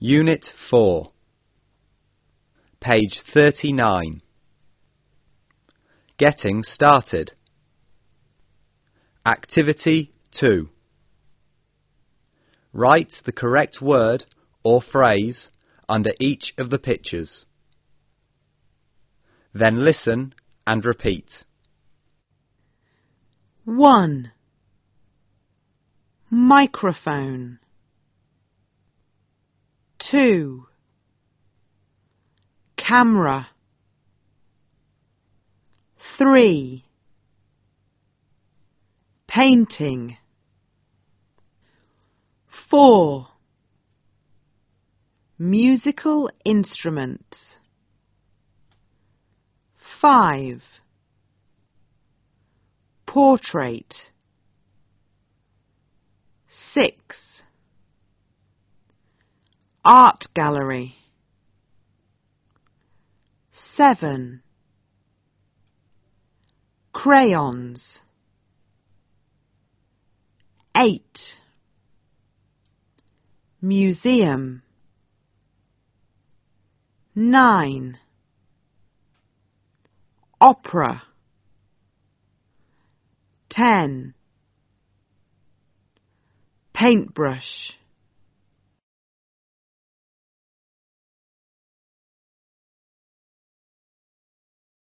Unit 4, page 39. Getting started. Activity 2. Write the correct word or phrase under each of the pictures. Then listen and repeat. 1. Microphone. 2. Camera. 3. Painting. 4. Musical instruments. 5. Portrait. 6. Art gallery. 7. Crayons. 8. Museum. 9. Opera. 10. Paintbrush.